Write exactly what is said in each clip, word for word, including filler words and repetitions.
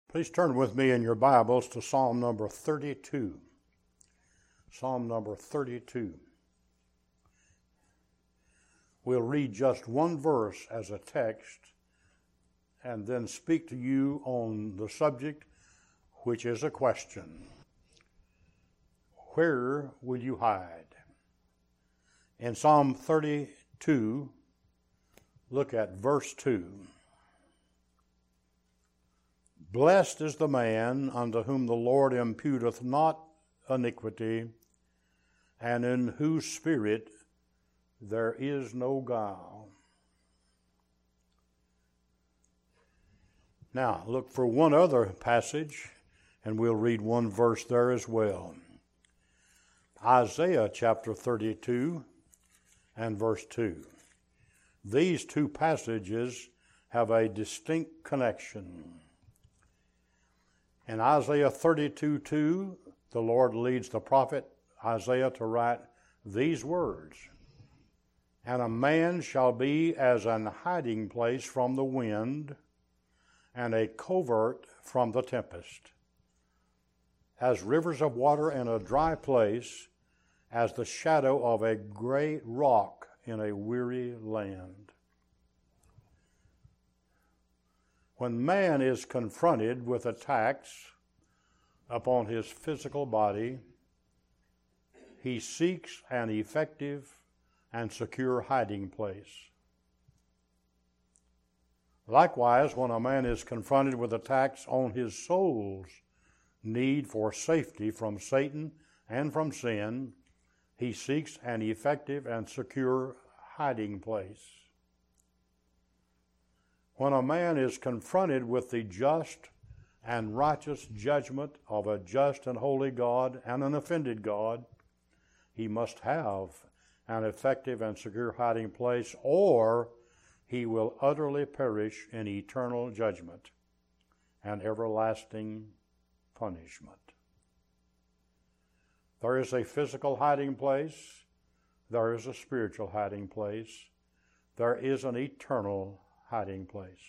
Please turn with me in your Bibles to Psalm number thirty-two. Psalm number thirty-two. We'll read just one verse as a text and then speak to you on the subject, which is a question. Where will you hide? In Psalm thirty-two, look at verse two. Blessed is the man unto whom the Lord imputeth not iniquity, and in whose spirit there is no guile. Now, look for one other passage, and we'll read one verse there as well. Isaiah chapter thirty-two and verse two. These two passages have a distinct connection. In Isaiah thirty-two two, the Lord leads the prophet Isaiah to write these words, And a man shall be as an hiding place from the wind, and a covert from the tempest, as rivers of water in a dry place, as the shadow of a great rock in a weary land. When man is confronted with attacks upon his physical body, he seeks an effective and secure hiding place. Likewise, when a man is confronted with attacks on his soul's need for safety from Satan and from sin, he seeks an effective and secure hiding place. When a man is confronted with the just and righteous judgment of a just and holy God and an offended God, he must have an effective and secure hiding place, or he will utterly perish in eternal judgment and everlasting punishment. There is a physical hiding place. There is a spiritual hiding place. There is an eternal hiding place.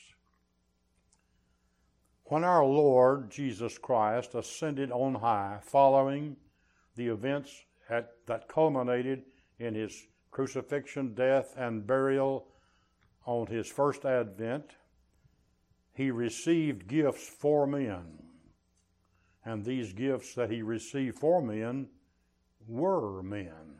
When our Lord Jesus Christ ascended on high, following the events at, that culminated in his crucifixion, death, and burial on his first advent, he received gifts for men. And these gifts that he received for men were men.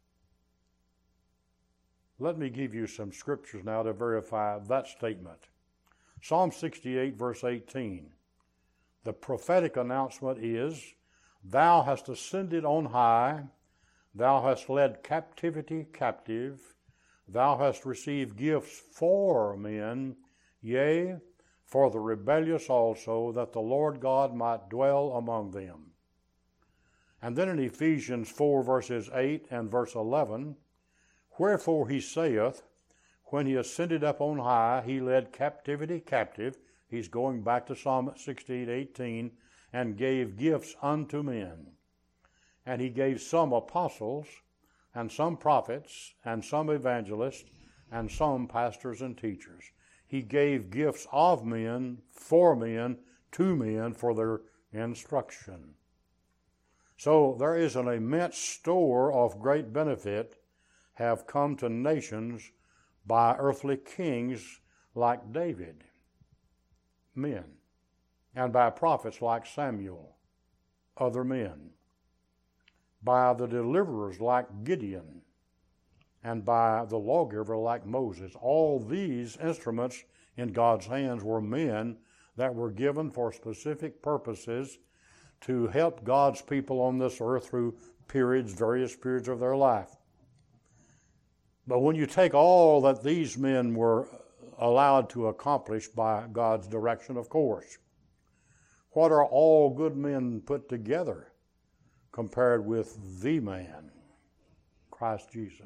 Let me give you some scriptures now to verify that statement. Psalm sixty-eight, verse eighteen. The prophetic announcement is, Thou hast ascended on high, thou hast led captivity captive, thou hast received gifts for men, yea, for the rebellious also, that the Lord God might dwell among them. And then in Ephesians four, verses eight and verse eleven, Wherefore he saith, when he ascended up on high, he led captivity captive. He's going back to Psalm sixty-eight, eighteen, and gave gifts unto men. And he gave some apostles, and some prophets, and some evangelists, and some pastors and teachers. He gave gifts of men, for men, to men, for their instruction. So there is an immense store of great benefit have come to nations by earthly kings like David, men, and by prophets like Samuel, other men, by the deliverers like Gideon, and by the lawgiver like Moses. All these instruments in God's hands were men that were given for specific purposes to help God's people on this earth through periods, various periods of their life. But when you take all that these men were allowed to accomplish by God's direction, of course, what are all good men put together compared with the man, Christ Jesus?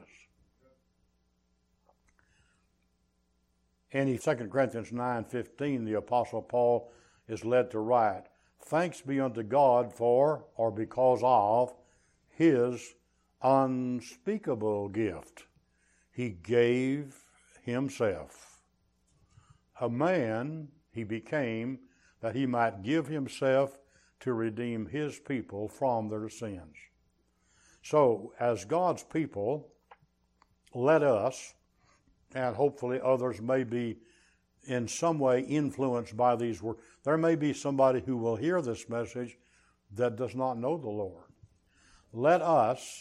In Second Corinthians nine fifteen, the Apostle Paul is led to write, Thanks be unto God for, or because of, his unspeakable gift. He gave himself. A man he became that he might give himself to redeem his people from their sins. So, as God's people, let us, and hopefully others may be in some way influenced by these words. There may be somebody who will hear this message that does not know the Lord. Let us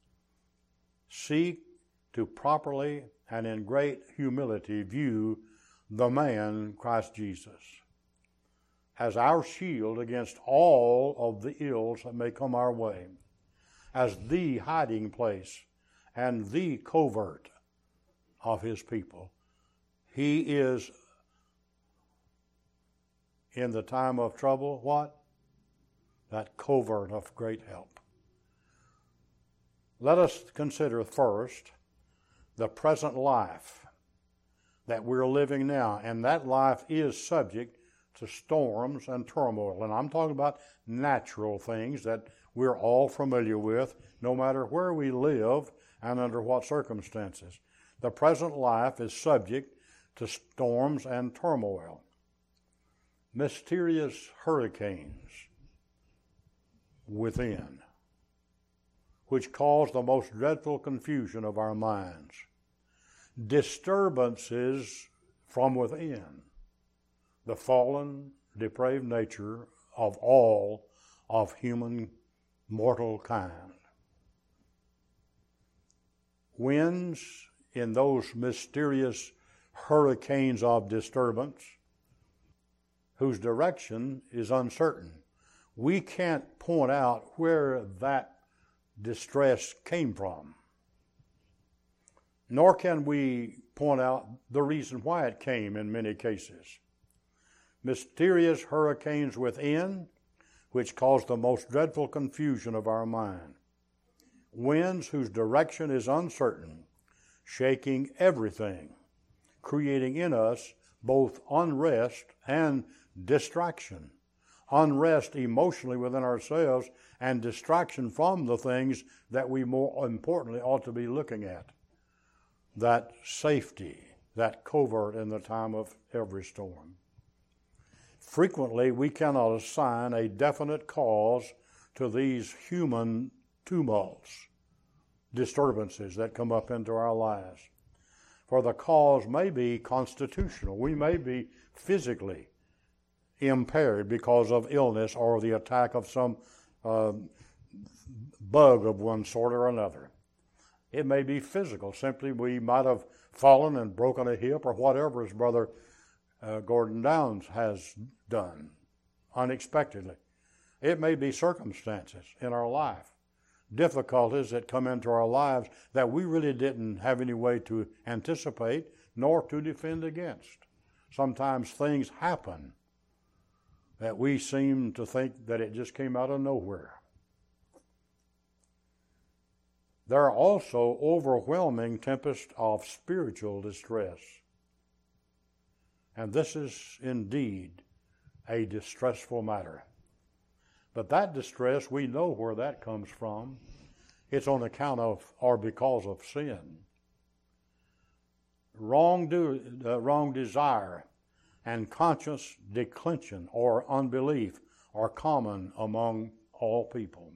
seek to properly and in great humility view the man, Christ Jesus, as our shield against all of the ills that may come our way, as the hiding place and the covert of his people. He is, in the time of trouble, what? That covert of great help. Let us consider first the present life that we're living now, and that life is subject to storms and turmoil. And I'm talking about natural things that we're all familiar with, no matter where we live and under what circumstances. The present life is subject to storms and turmoil. Mysterious hurricanes within, which cause the most dreadful confusion of our minds. Disturbances from within, the fallen, depraved nature of all of human mortal kind. Winds in those mysterious hurricanes of disturbance, whose direction is uncertain. We can't point out where that distress came from, nor can we point out the reason why it came in many cases. Mysterious hurricanes within, which cause the most dreadful confusion of our mind. Winds whose direction is uncertain, shaking everything, creating in us both unrest and distraction. Unrest emotionally within ourselves and distraction from the things that we more importantly ought to be looking at. That safety, that covert in the time of every storm. Frequently, we cannot assign a definite cause to these human tumults, disturbances that come up into our lives. For the cause may be constitutional. We may be physically impaired because of illness or the attack of some uh, bug of one sort or another. It may be physical. Simply we might have fallen and broken a hip or whatever his brother uh, Gordon Downs has done unexpectedly. It may be circumstances in our life, difficulties that come into our lives that we really didn't have any way to anticipate nor to defend against. Sometimes things happen that we seem to think that it just came out of nowhere. There are also overwhelming tempests of spiritual distress. And this is indeed a distressful matter. But that distress, we know where that comes from. It's on account of or because of sin. Wrong, do, uh, wrong desire and conscious declension or unbelief are common among all people.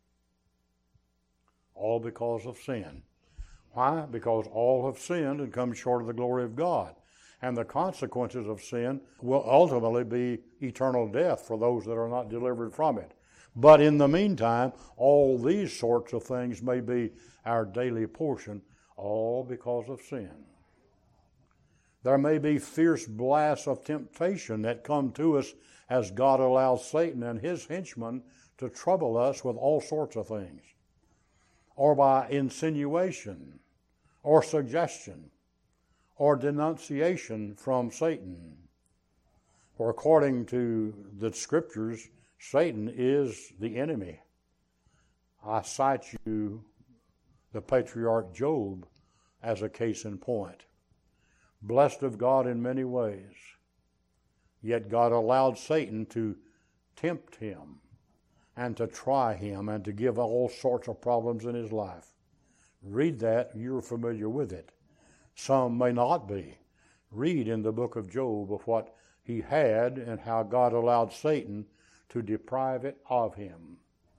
All because of sin. Why? Because all have sinned and come short of the glory of God. And the consequences of sin will ultimately be eternal death for those that are not delivered from it. But in the meantime, all these sorts of things may be our daily portion, all because of sin. There may be fierce blasts of temptation that come to us as God allows Satan and his henchmen to trouble us with all sorts of things, or by insinuation, or suggestion, or denunciation from Satan. For according to the Scriptures, Satan is the enemy. I cite you the patriarch Job as a case in point. Blessed of God in many ways, yet God allowed Satan to tempt him and to try him and to give all sorts of problems in his life. Read that, you're familiar with it. Some may not be. Read in the book of Job of what he had and how God allowed Satan to deprive it of him.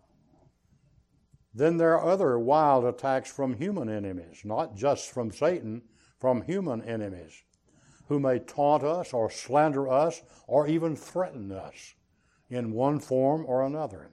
Then there are other wild attacks from human enemies, not just from Satan, from human enemies, who may taunt us or slander us or even threaten us in one form or another.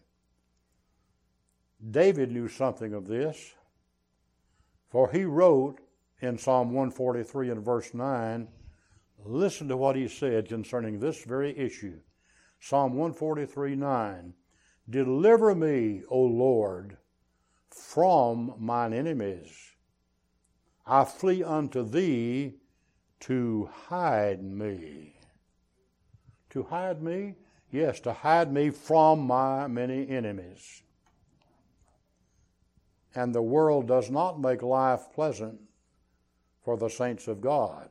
David knew something of this, for he wrote in Psalm one forty-three and verse nine, listen to what he said concerning this very issue. Psalm one forty-three, nine, deliver me, O Lord, from mine enemies. I flee unto thee to hide me. To hide me? Yes, to hide me from my many enemies. And the world does not make life pleasant for the saints of God.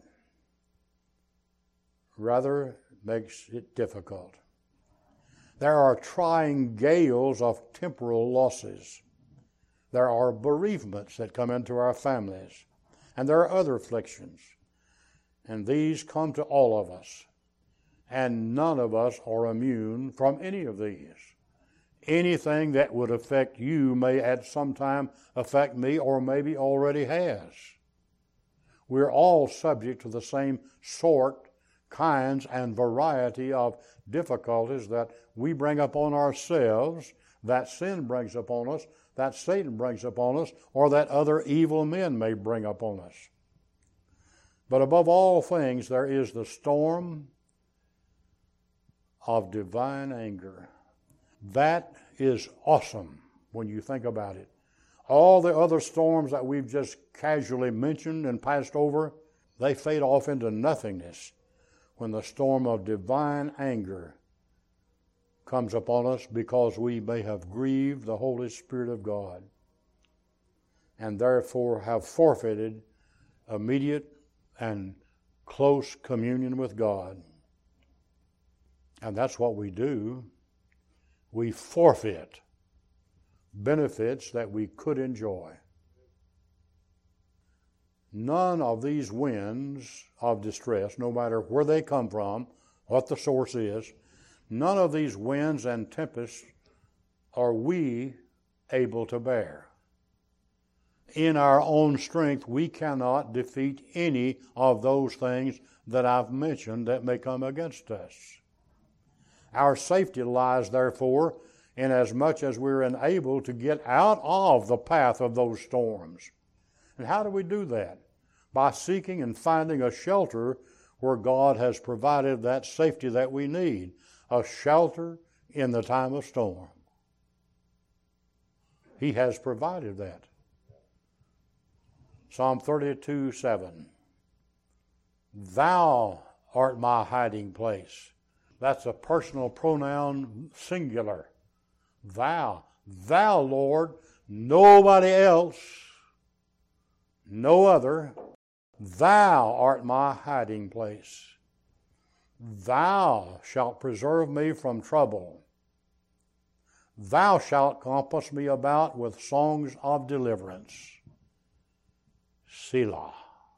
Rather, it makes it difficult. There are trying gales of temporal losses. There are bereavements that come into our families. And there are other afflictions. And these come to all of us. And none of us are immune from any of these. Anything that would affect you may at some time affect me, or maybe already has. We're all subject to the same sort, kinds, and variety of difficulties that we bring upon ourselves, that sin brings upon us, that Satan brings upon us, or that other evil men may bring upon us. But above all things, there is the storm of divine anger. That is awesome when you think about it. All the other storms that we've just casually mentioned and passed over, they fade off into nothingness when the storm of divine anger comes upon us because we may have grieved the Holy Spirit of God and therefore have forfeited immediate and close communion with God. And that's what we do. We forfeit benefits that we could enjoy. None of these winds of distress, no matter where they come from, what the source is, none of these winds and tempests are we able to bear. In our own strength, we cannot defeat any of those things that I've mentioned that may come against us. Our safety lies, therefore, in as much as we're enabled to get out of the path of those storms. And how do we do that? By seeking and finding a shelter where God has provided that safety that we need, a shelter in the time of storm. He has provided that. Psalm thirty-two, seven. Thou art my hiding place. That's a personal pronoun singular. Thou, thou, Lord, nobody else, no other. Thou art my hiding place. Thou shalt preserve me from trouble. Thou shalt compass me about with songs of deliverance. Selah.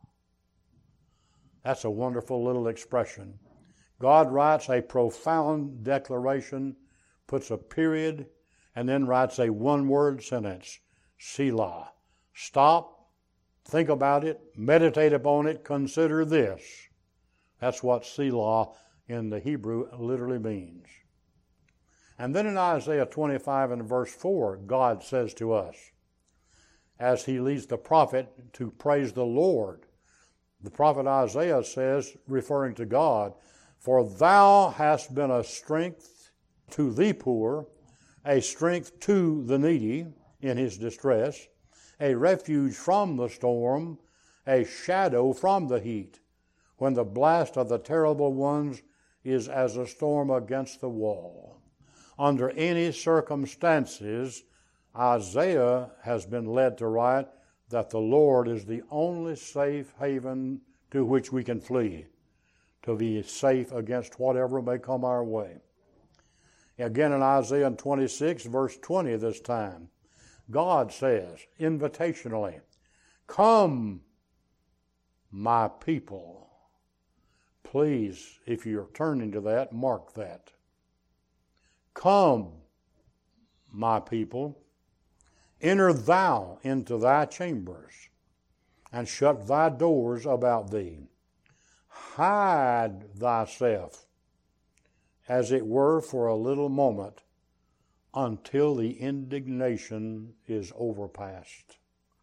That's a wonderful little expression. God writes a profound declaration, puts a period, and then writes a one-word sentence, Selah. Stop, think about it, meditate upon it, consider this. That's what Selah in the Hebrew literally means. And then in Isaiah twenty-five and verse four, God says to us, as he leads the prophet to praise the Lord, the prophet Isaiah says, referring to God, for thou hast been a strength to the poor, a strength to the needy in his distress, a refuge from the storm, a shadow from the heat, when the blast of the terrible ones is as a storm against the wall. Under any circumstances, Isaiah has been led to write that the Lord is the only safe haven to which we can flee, to be safe against whatever may come our way. Again in Isaiah twenty-six, verse twenty this time, God says, invitationally, come, my people, Please, if you're turning to that, mark that. Come, my people, enter thou into thy chambers, and shut thy doors about thee. Hide thyself, as it were, for a little moment, until the indignation is overpast.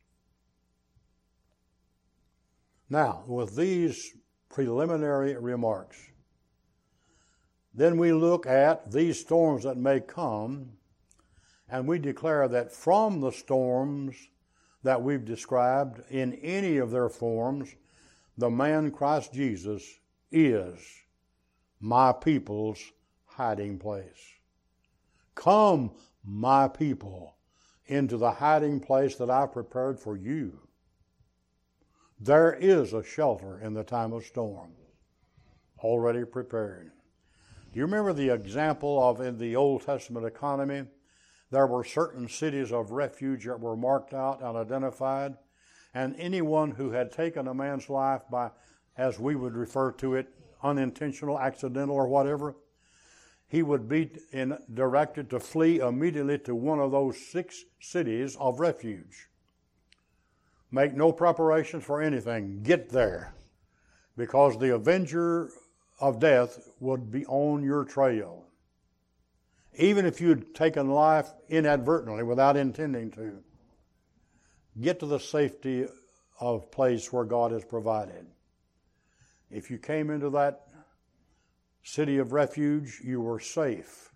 Now, with these preliminary remarks, then we look at these storms that may come, and we declare that from the storms that we've described in any of their forms, the man Christ Jesus is my people's hiding place. Come, my people, into the hiding place that I've prepared for you. There is a shelter in the time of storm, already prepared. Do you remember the example of in the Old Testament economy? There were certain cities of refuge that were marked out and identified, and anyone who had taken a man's life by, as we would refer to it, unintentional, accidental, or whatever, he would be in, directed to flee immediately to one of those six cities of refuge. Make no preparations for anything. Get there, because the avenger of death would be on your trail. Even if you'd taken life inadvertently without intending to, get to the safety of place where God has provided. If you came into that city of refuge, you were safe.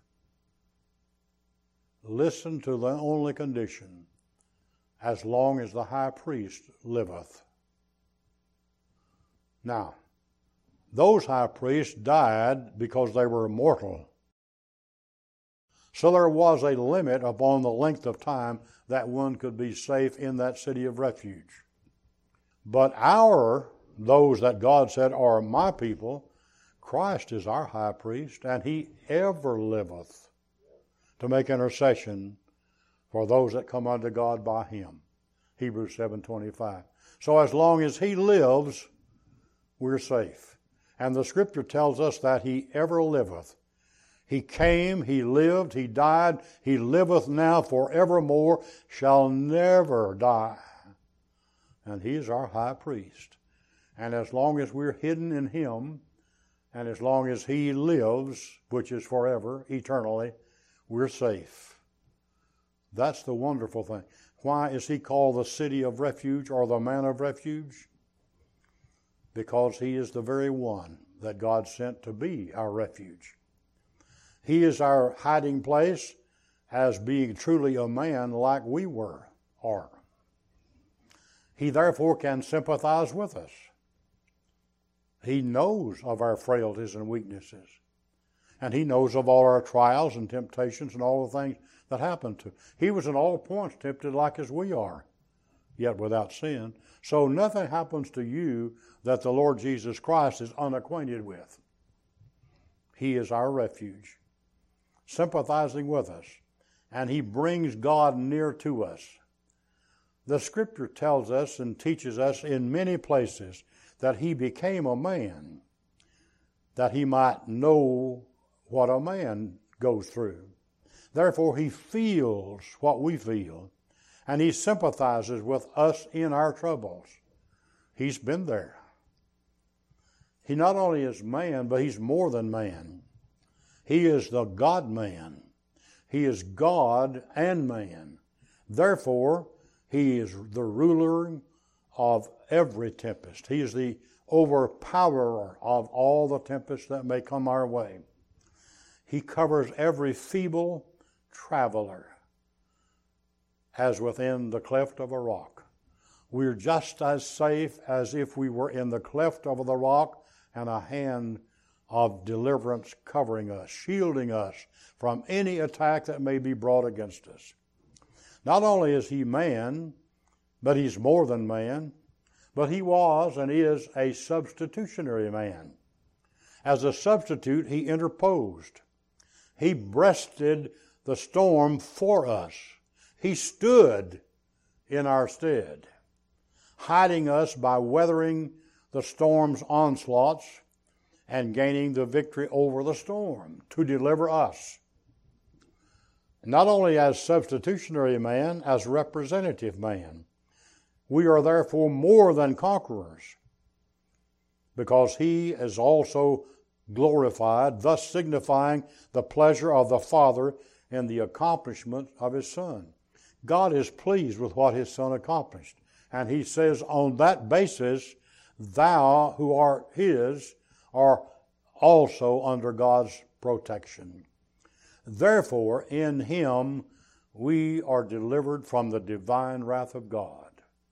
Listen to the only condition: as long as the high priest liveth. Now, those high priests died because they were mortal. So there was a limit upon the length of time that one could be safe in that city of refuge. But our, those that God said are my people, Christ is our high priest, and he ever liveth to make intercession for those that come unto God by him. Hebrews seven twenty-five. So as long as he lives, we're safe. And the Scripture tells us that he ever liveth. He came, he lived, he died, he liveth now forevermore, shall never die. And he is our high priest. And as long as we're hidden in him, and as long as he lives, which is forever, eternally, we're safe. That's the wonderful thing. Why is he called the city of refuge or the man of refuge? Because he is the very one that God sent to be our refuge. He is our hiding place as being truly a man like we were, are. He therefore can sympathize with us. He knows of our frailties and weaknesses. And he knows of all our trials and temptations and all the things that happen to. He was in all points tempted like as we are, yet without sin. So nothing happens to you that the Lord Jesus Christ is unacquainted with. He is our refuge, sympathizing with us, and he brings God near to us. The Scripture tells us and teaches us in many places that he became a man, that he might know what a man goes through. Therefore, he feels what we feel, and he sympathizes with us in our troubles. He's been there. He not only is man, but he's more than man. He is the God-man. He is God and man. Therefore, he is the ruler of every tempest. He is the overpowerer of all the tempests that may come our way. He covers every feeble traveler as within the cleft of a rock. We're just as safe as if we were in the cleft of the rock and a hand of deliverance covering us, shielding us from any attack that may be brought against us. Not only is he man, but he's more than man, but he was and is a substitutionary man. As a substitute, he interposed. He breasted the storm for us. He stood in our stead, hiding us by weathering the storm's onslaughts and gaining the victory over the storm to deliver us. Not only as substitutionary man, as representative man. We are therefore more than conquerors, because he is also glorified, thus signifying the pleasure of the Father in the accomplishment of his Son. God is pleased with what his Son accomplished, and he says on that basis, thou who art his are also under God's protection. Therefore, in him we are delivered from the divine wrath of God.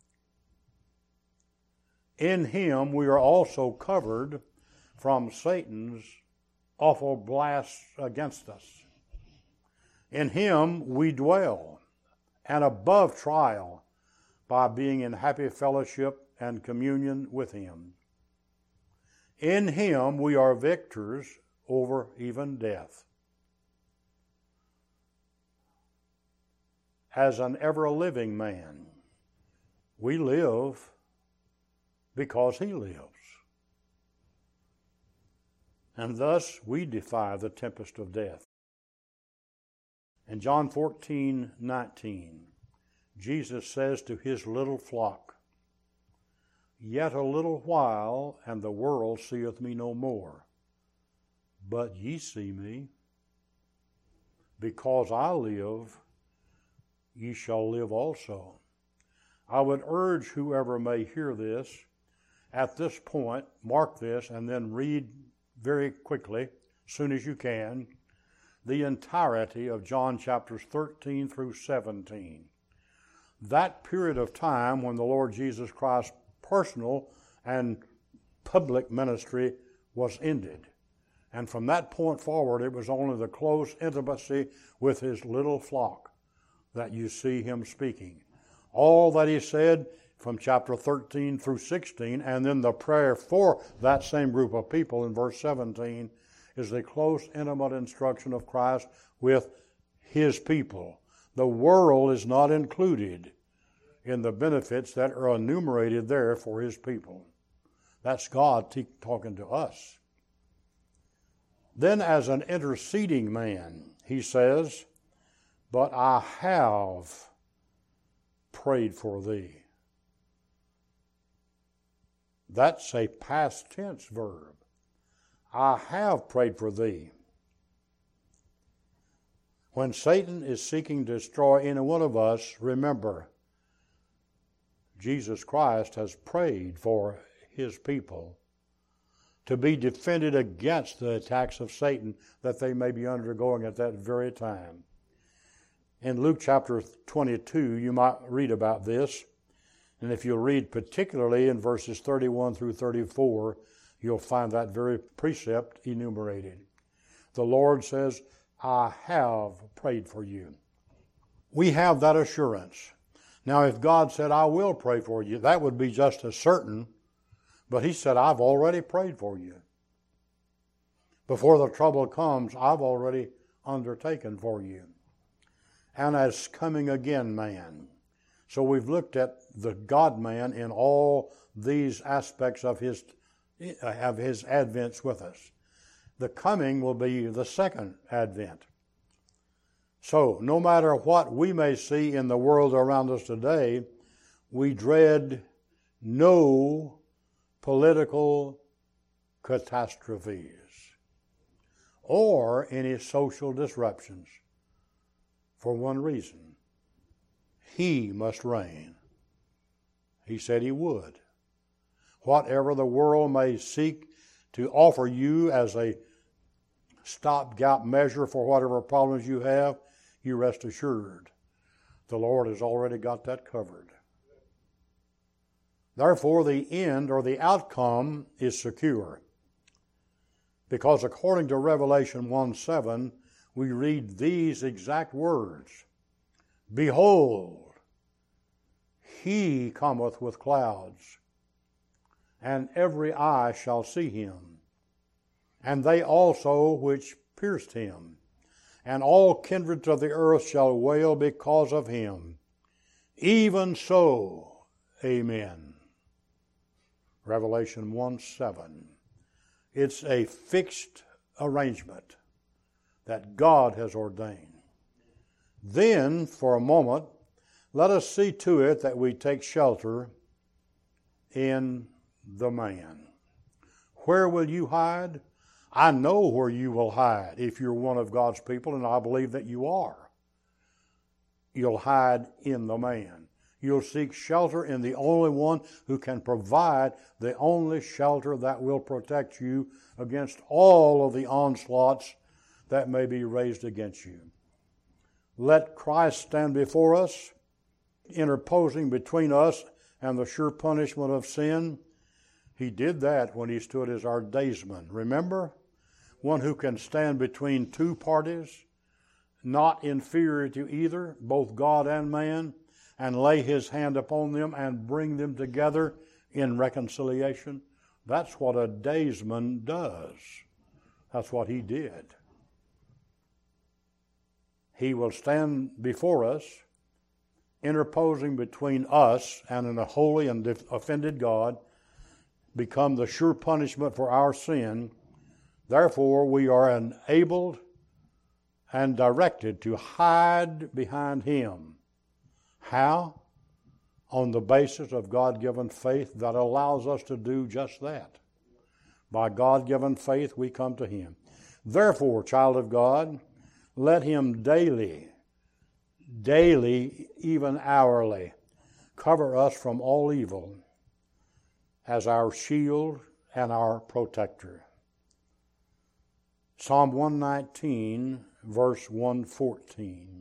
In him we are also covered from Satan's awful blasts against us. In him we dwell, and above trial, by being in happy fellowship and communion with him. In him we are victors over even death. As an ever-living man, we live because he lives. And thus we defy the tempest of death. In John fourteen nineteen, Jesus says to his little flock, Yet a little while, and the world seeth me no more. But ye see me. Because I live, ye shall live also. I would urge whoever may hear this, at this point, mark this, and then read very quickly, as soon as you can, the entirety of John chapters thirteen through seventeen. That period of time when the Lord Jesus Christ's personal and public ministry was ended. And from that point forward, it was only the close intimacy with his little flock that you see him speaking. All that he said from chapter thirteen through sixteen, and then the prayer for that same group of people in verse seventeen, is the close, intimate instruction of Christ with his people. The world is not included in the benefits that are enumerated there for his people. That's God t- talking to us. Then as an interceding man, he says, But I have prayed for thee. That's a past tense verb. I have prayed for thee. When Satan is seeking to destroy any one of us, remember, Jesus Christ has prayed for his people to be defended against the attacks of Satan that they may be undergoing at that very time. In Luke chapter twenty-two, you might read about this, and if you'll read particularly in verses thirty-one through thirty-four, you'll find that very precept enumerated. The Lord says, I have prayed for you. We have that assurance. Now, if God said, I will pray for you, that would be just as certain, but he said, I've already prayed for you. Before the trouble comes, I've already undertaken for you. And as coming again man. So we've looked at the God-man in all these aspects of his, of his advents with us. The coming will be the second advent. So no matter what we may see in the world around us today, we dread no political catastrophes or any social disruptions. For one reason, he must reign. He said he would. Whatever the world may seek to offer you as a stopgap measure for whatever problems you have, you rest assured the Lord has already got that covered. Therefore, the end or the outcome is secure. Because according to Revelation one seven, we read these exact words, Behold, he cometh with clouds, and every eye shall see him, and they also which pierced him, and all kindreds of the earth shall wail because of him. Even so, amen. Revelation one seven. It's a fixed arrangement that God has ordained. Then, for a moment, let us see to it that we take shelter in the man. Where will you hide? I know where you will hide if you're one of God's people, and I believe that you are. You'll hide in the man. You'll seek shelter in the only one who can provide the only shelter that will protect you against all of the onslaughts that may be raised against you. Let Christ stand before us, interposing between us and the sure punishment of sin. He did that when he stood as our daysman. Remember? One who can stand between two parties, not inferior to either, both God and man, and lay his hand upon them and bring them together in reconciliation. That's what a daysman does. That's what he did. He will stand before us, interposing between us and an holy and offended God, become the sure punishment for our sin. Therefore, we are enabled and directed to hide behind him. How? On the basis of God-given faith that allows us to do just that. By God-given faith, we come to him. Therefore, child of God, let him daily, daily, even hourly, cover us from all evil as our shield and our protector. Psalm one nineteen, verse one fourteen.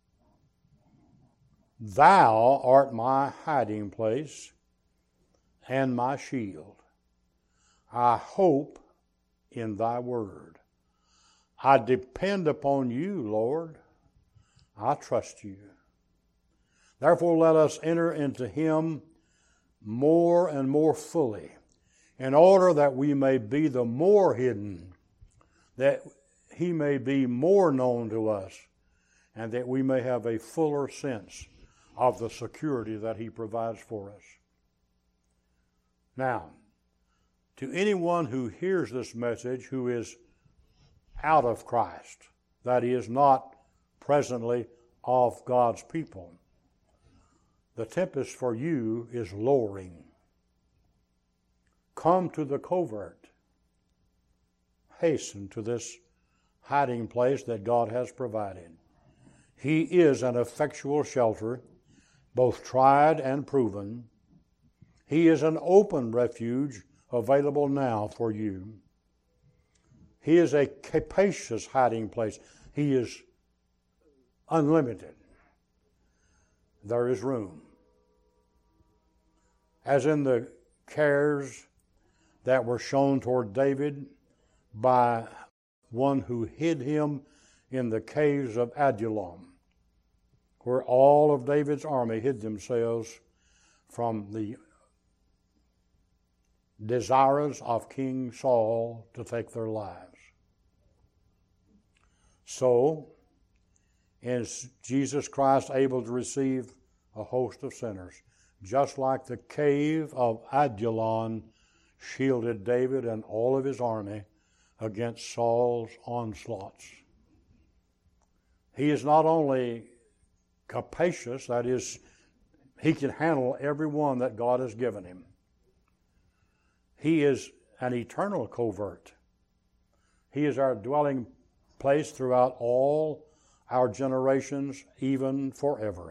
Thou art my hiding place and my shield. I hope in thy word. I depend upon you, Lord. I trust you. Therefore, let us enter into him more and more fully, in order that we may be the more hidden, that he may be more known to us, and that we may have a fuller sense of the security that he provides for us. Now, to anyone who hears this message who is out of Christ, that is, not presently of God's people, the tempest for you is lowering. Come to the covert. Hasten to this hiding place that God has provided. He is an effectual shelter, both tried and proven. He is an open refuge available now for you. He is a capacious hiding place. He is unlimited. There is room. As in the cares that were shown toward David by one who hid him in the caves of Adullam, where all of David's army hid themselves from the desires of King Saul to take their lives. So, is Jesus Christ able to receive a host of sinners, just like the cave of Adullam shielded David and all of his army against Saul's onslaughts. He is not only capacious, that is, he can handle every one that God has given him. He is an eternal covert. He is our dwelling place throughout all our generations, even forever.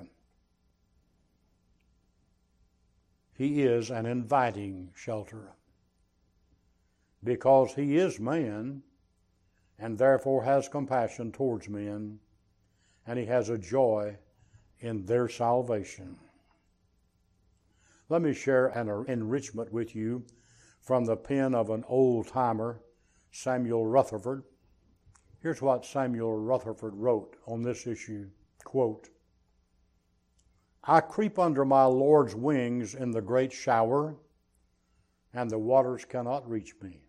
He is an inviting shelter, because he is man and therefore has compassion towards men, and he has a joy in their salvation. Let me share an enrichment with you from the pen of an old-timer, Samuel Rutherford. Here's what Samuel Rutherford wrote on this issue, quote, I creep under my Lord's wings in the great shower, and the waters cannot reach me.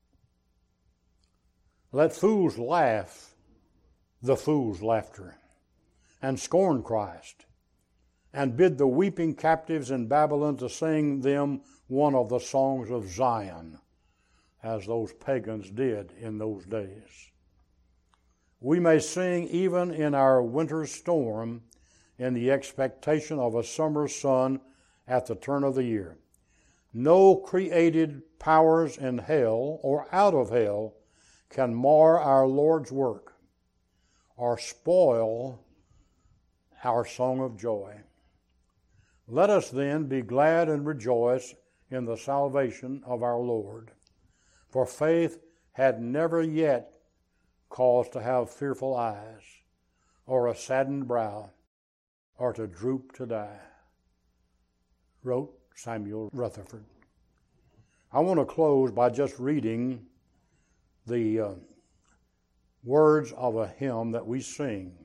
Let fools laugh the fool's laughter, and scorn Christ, and bid the weeping captives in Babylon to sing them one of the songs of Zion, as those pagans did in those days. We may sing even in our winter storm in the expectation of a summer sun at the turn of the year. No created powers in hell or out of hell can mar our Lord's work or spoil our song of joy. Let us then be glad and rejoice in the salvation of our Lord, for faith had never yet cause to have fearful eyes, or a saddened brow, or to droop to die, wrote Samuel Rutherford. I want to close by just reading the uh, words of a hymn that we sing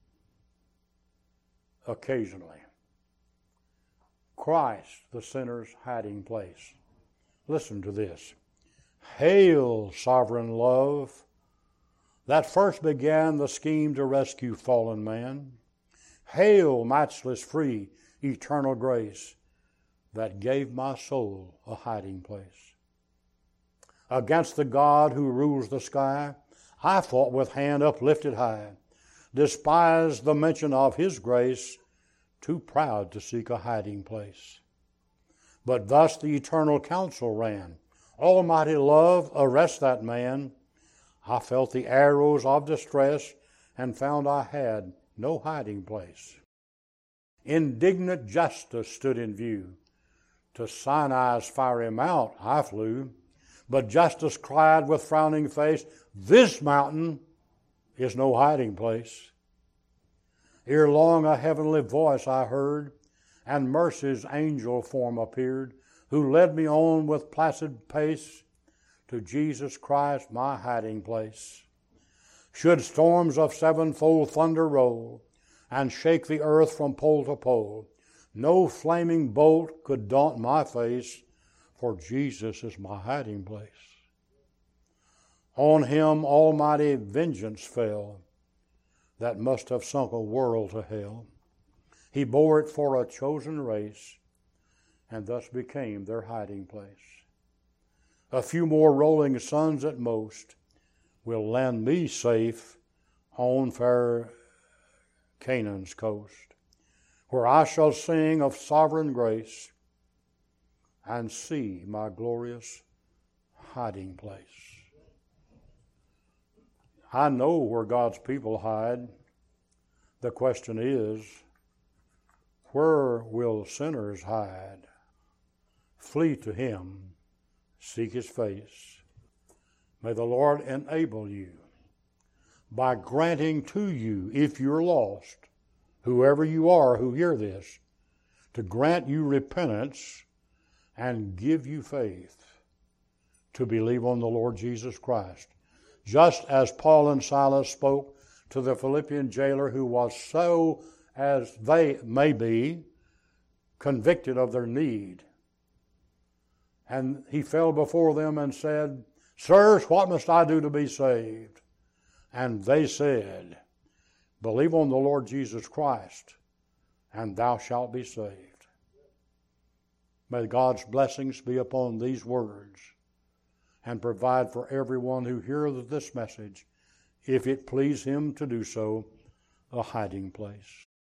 occasionally. Christ, the sinner's hiding place. Listen to this. Hail, sovereign love, that first began the scheme to rescue fallen man. Hail, matchless, free, eternal grace, that gave my soul a hiding place. Against the God who rules the sky, I fought with hand uplifted high, despised the mention of His grace, too proud to seek a hiding place. But thus the eternal counsel ran, Almighty love, arrest that man. I felt the arrows of distress and found I had no hiding place. Indignant justice stood in view. To Sinai's fiery mount I flew, but justice cried with frowning face, this mountain is no hiding place. Ere long a heavenly voice I heard, and mercy's angel form appeared, who led me on with placid pace to Jesus Christ, my hiding place. Should storms of sevenfold thunder roll, and shake the earth from pole to pole, no flaming bolt could daunt my face, for Jesus is my hiding place. On Him almighty vengeance fell, that must have sunk a world to hell. He bore it for a chosen race, and thus became their hiding place. A few more rolling suns at most will land me safe on fair Canaan's coast, where I shall sing of sovereign grace and see my glorious hiding place. I know where God's people hide. The question is, where will sinners hide? Flee to Him, seek His face. May the Lord enable you by granting to you, if you're lost, whoever you are who hear this, to grant you repentance and give you faith to believe on the Lord Jesus Christ. Just as Paul and Silas spoke to the Philippian jailer who was so, as they may be, convicted of their need. And he fell before them and said, Sirs, what must I do to be saved? And they said, Believe on the Lord Jesus Christ, and thou shalt be saved. May God's blessings be upon these words, and provide for everyone who heareth this message, if it please Him to do so, a hiding place.